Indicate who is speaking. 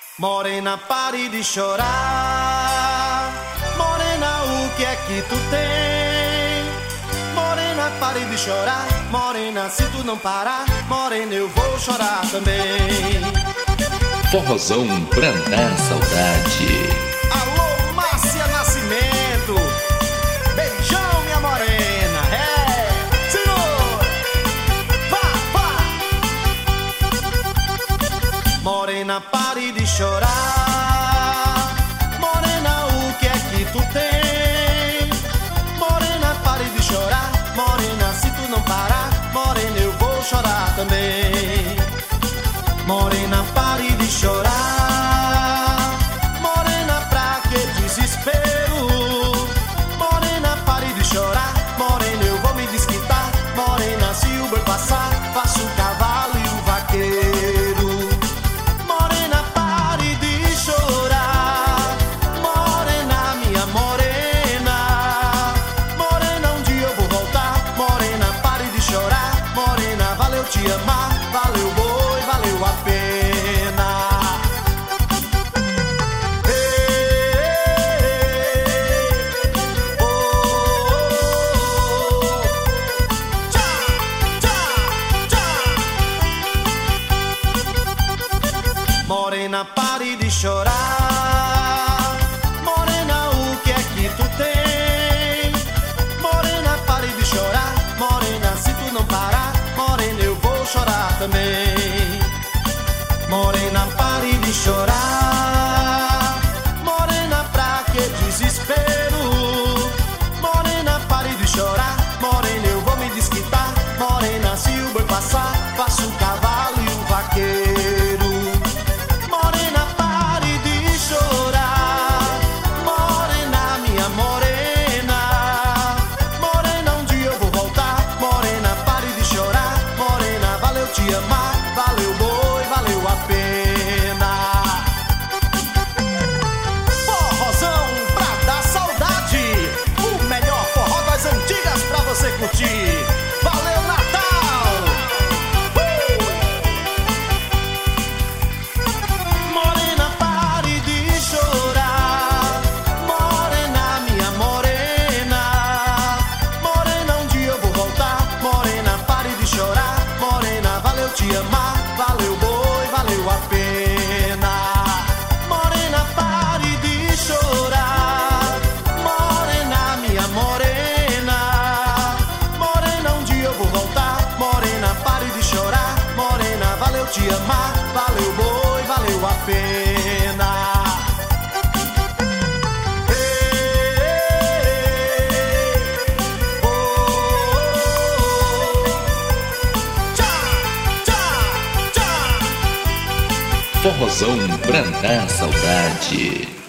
Speaker 1: Morena, pare de chorar. Morena, o que é que tu tem? Morena, pare de chorar. Morena, se tu não parar, morena, eu vou chorar também.
Speaker 2: Forrozão pra dar saudade.
Speaker 1: Alô, Márcia Nascimento. Beijão, minha morena. Senhor. Vá. Morena, pare de chorar. Morena, o que é que tu tem? Morena, pare de chorar. Morena, se tu não parar, morena, eu vou chorar também. Morena, pare de chorar. Morena, pra que desespero? Morena, pare de chorar. Morena, eu vou me desquitar. Morena, se o boi passar, faço o cavalo e o vaqueiro. Morena, pare de chorar. Morena, minha morena. Morena, um dia eu vou voltar. Morena, pare de chorar. Morena, valeu te amar. Valeu boi, valeu a pena. Morena, pare de chorar. Morena, o que é que tu tem? Morena, pare de chorar. Morena, se tu não parar, morena, eu vou chorar também. Morena, pare de chorar. Morena, pra que desespero? Morena, pare de chorar. Morena, eu vou me desquitar. Morena, se o boi passar, faço o cavalo e o vaqueiro. Morena, pare de chorar. Morena, minha morena. Morena, um dia eu vou voltar. Morena, pare de chorar. Morena, valeu te amar. Valeu boi, valeu a pena. Forrozão pra dar saudade. O melhor forró das antigas pra você curtir. Valeu, Natal! Morena, pare de chorar. Morena, minha morena. Morena, um dia eu vou voltar. Morena, pare de chorar. Morena, valeu te amar. Valeu boi, valeu a pena. Morena, pare de chorar. Morena, minha morena. Morena, um dia eu vou voltar. Morena, pare de chorar. Morena, valeu te amar. Valeu boi, valeu a pena.
Speaker 2: Forrozão pra dar saudade.